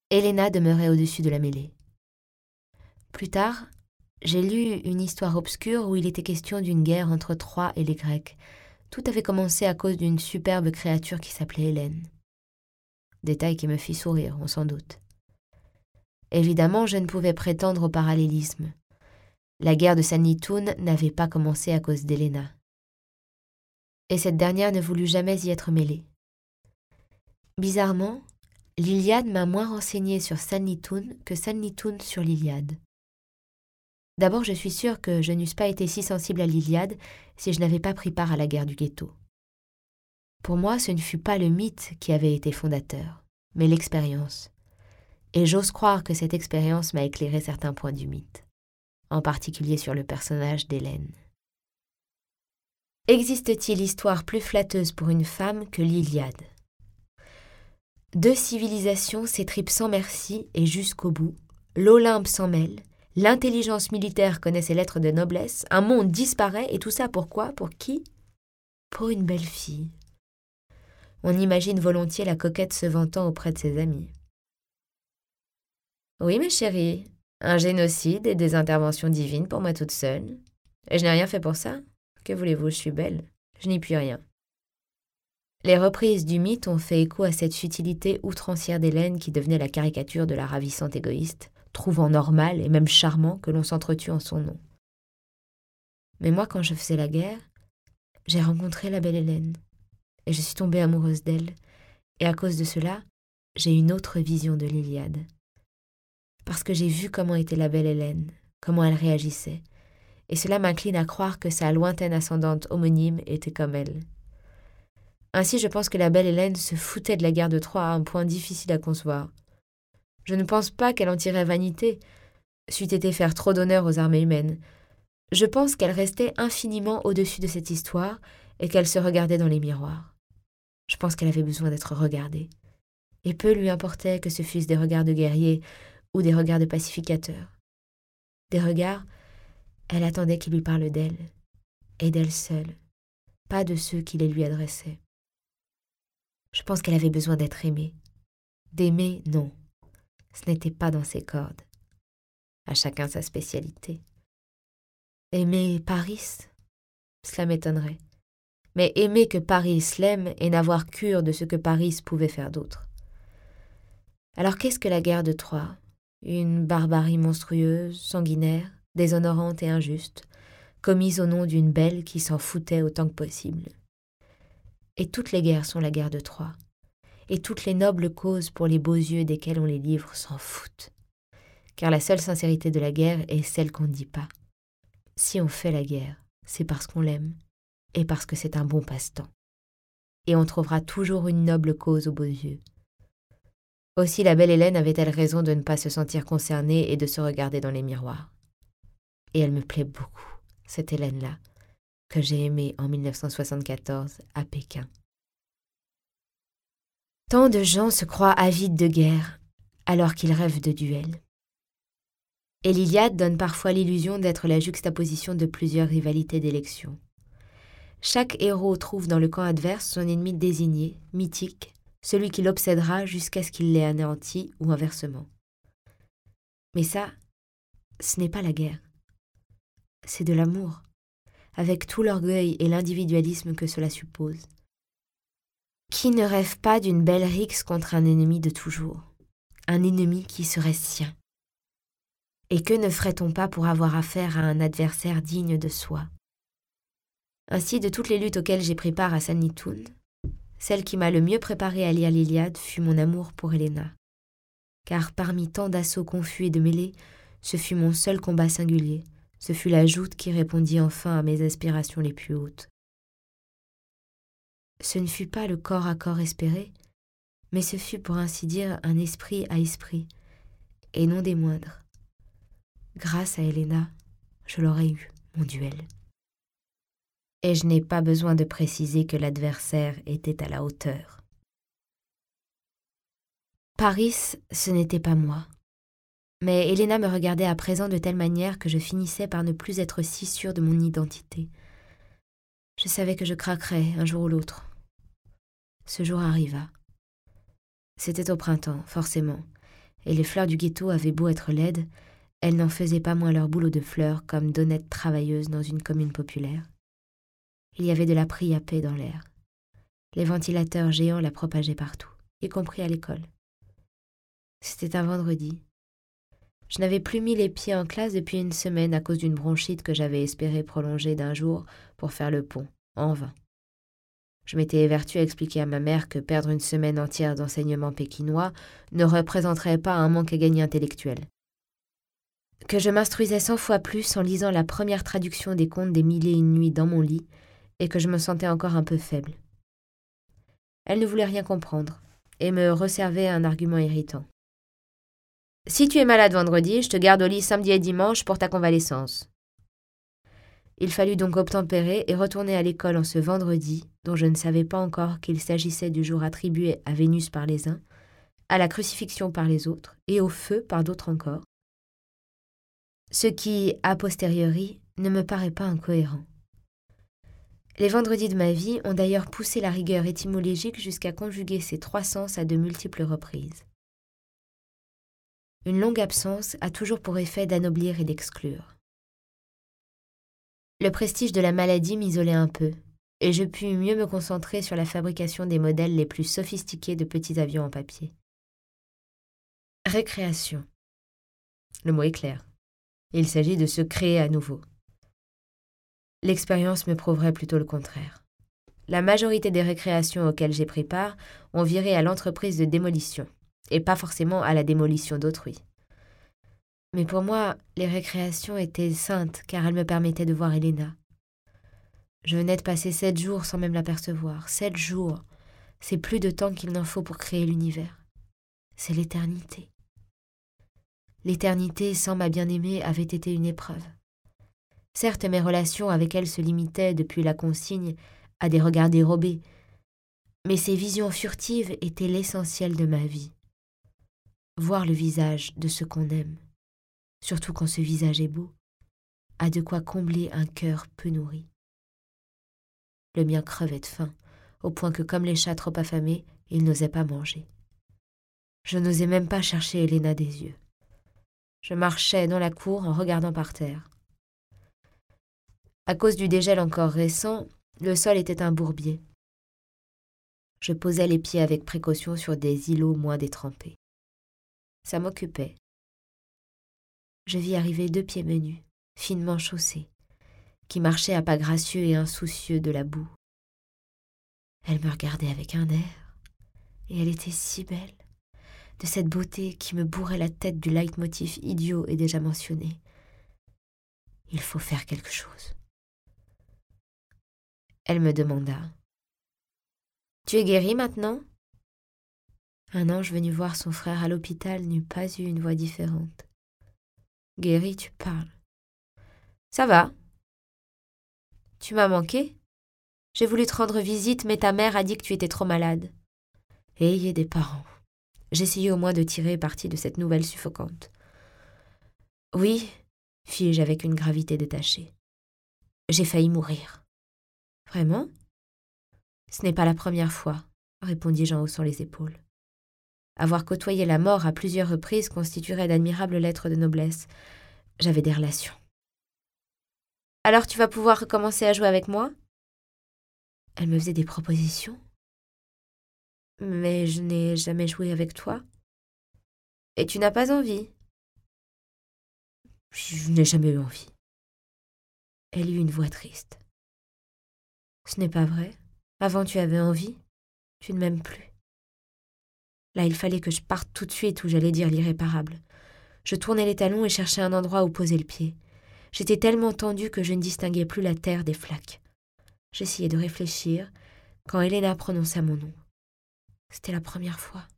Helena demeurait au-dessus de la mêlée. Plus tard, j'ai lu une histoire obscure où il était question d'une guerre entre Troie et les Grecs. Tout avait commencé à cause d'une superbe créature qui s'appelait Hélène. Détail qui me fit sourire, on s'en doute. Évidemment, je ne pouvais prétendre au parallélisme. La guerre de Sanlitun n'avait pas commencé à cause d'Helena. Et cette dernière ne voulut jamais y être mêlée. Bizarrement, l'Iliade m'a moins renseignée sur Sanlitun que Sanlitun sur l'Iliade. D'abord, je suis sûre que je n'eusse pas été si sensible à l'Iliade si je n'avais pas pris part à la guerre du Ghetto. Pour moi, ce ne fut pas le mythe qui avait été fondateur, mais l'expérience. Et j'ose croire que cette expérience m'a éclairé certains points du mythe, en particulier sur le personnage d'Hélène. Existe-t-il histoire plus flatteuse pour une femme que l'Iliade ? Deux civilisations s'étripent sans merci et jusqu'au bout, l'Olympe s'en mêle, l'intelligence militaire connaît ses lettres de noblesse, un monde disparaît, et tout ça pourquoi ? Pour qui ? Pour une belle fille. On imagine volontiers la coquette se vantant auprès de ses amis. Oui, mes chéris, un génocide et des interventions divines pour moi toute seule. Et je n'ai rien fait pour ça. Que voulez-vous, je suis belle. Je n'y puis rien. Les reprises du mythe ont fait écho à cette futilité outrancière d'Hélène qui devenait la caricature de la ravissante égoïste, trouvant normal et même charmant que l'on s'entretue en son nom. Mais moi, quand je faisais la guerre, j'ai rencontré la belle Hélène, et je suis tombée amoureuse d'elle, et à cause de cela, j'ai une autre vision de l'Iliade. Parce que j'ai vu comment était la belle Hélène, comment elle réagissait, et cela m'incline à croire que sa lointaine ascendante homonyme était comme elle. Ainsi, je pense que la belle Hélène se foutait de la guerre de Troie à un point difficile à concevoir. Je ne pense pas qu'elle en tirait vanité, c'eût été faire trop d'honneur aux armées humaines. Je pense qu'elle restait infiniment au-dessus de cette histoire et qu'elle se regardait dans les miroirs. Je pense qu'elle avait besoin d'être regardée. Et peu lui importait que ce fussent des regards de guerriers ou des regards de pacificateurs. Des regards, elle attendait qu'il lui parle d'elle, et d'elle seule, pas de ceux qui les lui adressaient. Je pense qu'elle avait besoin d'être aimée. D'aimer, non. Ce n'était pas dans ses cordes. À chacun sa spécialité. Aimer Paris, cela m'étonnerait. Mais aimer que Paris l'aime et n'avoir cure de ce que Paris pouvait faire d'autre. Alors qu'est-ce que la guerre de Troie ? Une barbarie monstrueuse, sanguinaire, déshonorante et injuste, commise au nom d'une belle qui s'en foutait autant que possible. Et toutes les guerres sont la guerre de Troie. Et toutes les nobles causes pour les beaux yeux desquels on les livre s'en foutent. Car la seule sincérité de la guerre est celle qu'on ne dit pas. Si on fait la guerre, c'est parce qu'on l'aime et parce que c'est un bon passe-temps. Et on trouvera toujours une noble cause aux beaux yeux. Aussi la belle Hélène avait-elle raison de ne pas se sentir concernée et de se regarder dans les miroirs. Et elle me plaît beaucoup, cette Hélène-là, que j'ai aimée en 1974 à Pékin. Tant de gens se croient avides de guerre, alors qu'ils rêvent de duel. Et l'Iliade donne parfois l'illusion d'être la juxtaposition de plusieurs rivalités d'élection. Chaque héros trouve dans le camp adverse son ennemi désigné, mythique, celui qui l'obsédera jusqu'à ce qu'il l'ait anéanti ou inversement. Mais ça, ce n'est pas la guerre. C'est de l'amour, avec tout l'orgueil et l'individualisme que cela suppose. Qui ne rêve pas d'une belle rixe contre un ennemi de toujours, un ennemi qui serait sien? Et que ne ferait-on pas pour avoir affaire à un adversaire digne de soi? Ainsi, de toutes les luttes auxquelles j'ai pris part à Sanlitun, celle qui m'a le mieux préparée à lire l'Iliade fut mon amour pour Helena. Car parmi tant d'assauts confus et de mêlées, ce fut mon seul combat singulier, ce fut la joute qui répondit enfin à mes aspirations les plus hautes. Ce ne fut pas le corps à corps espéré, mais ce fut pour ainsi dire un esprit à esprit, et non des moindres. Grâce à Helena, je l'aurais eu, mon duel. Et je n'ai pas besoin de préciser que l'adversaire était à la hauteur. Paris, ce n'était pas moi. Mais Helena me regardait à présent de telle manière que je finissais par ne plus être si sûre de mon identité. Je savais que je craquerais un jour ou l'autre. Ce jour arriva. C'était au printemps, forcément, et les fleurs du ghetto avaient beau être laides, elles n'en faisaient pas moins leur boulot de fleurs comme d'honnêtes travailleuses dans une commune populaire. Il y avait de la priapé dans l'air. Les ventilateurs géants la propageaient partout, y compris à l'école. C'était un vendredi. Je n'avais plus mis les pieds en classe depuis une semaine à cause d'une bronchite que j'avais espéré prolonger d'un jour pour faire le pont, en vain. Je m'étais évertuée à expliquer à ma mère que perdre une semaine entière d'enseignement pékinois ne représenterait pas un manque à gagner intellectuel. Que je m'instruisais 100 fois plus en lisant la première traduction des contes des Mille et une nuits dans mon lit et que je me sentais encore un peu faible. Elle ne voulait rien comprendre et me resservait un argument irritant. « Si tu es malade vendredi, je te garde au lit samedi et dimanche pour ta convalescence. » Il fallut donc obtempérer et retourner à l'école en ce vendredi, dont je ne savais pas encore qu'il s'agissait du jour attribué à Vénus par les uns, à la crucifixion par les autres et au feu par d'autres encore, ce qui, a posteriori, ne me paraît pas incohérent. Les vendredis de ma vie ont d'ailleurs poussé la rigueur étymologique jusqu'à conjuguer ces trois sens à de multiples reprises. Une longue absence a toujours pour effet d'anoblir et d'exclure. Le prestige de la maladie m'isolait un peu, et je pus mieux me concentrer sur la fabrication des modèles les plus sophistiqués de petits avions en papier. Récréation. Le mot est clair. Il s'agit de se créer à nouveau. L'expérience me prouverait plutôt le contraire. La majorité des récréations auxquelles j'ai pris part ont viré à l'entreprise de démolition, et pas forcément à la démolition d'autrui. Mais pour moi, les récréations étaient saintes car elles me permettaient de voir Elena. Je venais de passer 7 jours sans même l'apercevoir. 7 jours, c'est plus de temps qu'il n'en faut pour créer l'univers. C'est l'éternité. L'éternité sans ma bien-aimée avait été une épreuve. Certes, mes relations avec elle se limitaient depuis la consigne à des regards dérobés, mais ces visions furtives étaient l'essentiel de ma vie. Voir le visage de ce qu'on aime, surtout quand ce visage est beau, a de quoi combler un cœur peu nourri. Le mien crevait de faim, au point que, comme les chats trop affamés, il n'osait pas manger. Je n'osais même pas chercher Elena des yeux. Je marchais dans la cour en regardant par terre. À cause du dégel encore récent, le sol était un bourbier. Je posais les pieds avec précaution sur des îlots moins détrempés. Ça m'occupait. Je vis arriver 2 pieds menus, finement chaussés, qui marchaient à pas gracieux et insoucieux de la boue. Elle me regardait avec un air, et elle était si belle, de cette beauté qui me bourrait la tête du leitmotiv idiot et déjà mentionné. Il faut faire quelque chose. Elle me demanda. « Tu es guérie maintenant ?» Un ange venu voir son frère à l'hôpital n'eût pas eu une voix différente. « Guérie, tu parles. »« Ça va. Tu m'as manqué. J'ai voulu te rendre visite, mais ta mère a dit que tu étais trop malade. Ayez des parents. » J'essayais au moins de tirer parti de cette nouvelle suffocante. « Oui, » fis-je avec une gravité détachée. « J'ai failli mourir. »« Vraiment ? » ?»« Ce n'est pas la première fois, » répondis-je en haussant les épaules. Avoir côtoyé la mort à plusieurs reprises constituerait d'admirables lettres de noblesse. J'avais des relations. « Alors tu vas pouvoir recommencer à jouer avec moi ?» Elle me faisait des propositions. « Mais je n'ai jamais joué avec toi. »« Et tu n'as pas envie ?»« Je n'ai jamais eu envie. » Elle eut une voix triste. « Ce n'est pas vrai. Avant tu avais envie. Tu ne m'aimes plus. » Là, il fallait que je parte tout de suite ou j'allais dire l'irréparable. Je tournai les talons et cherchai un endroit où poser le pied. J'étais tellement tendue que je ne distinguais plus la terre des flaques. J'essayais de réfléchir quand Elena prononça mon nom. C'était la première fois.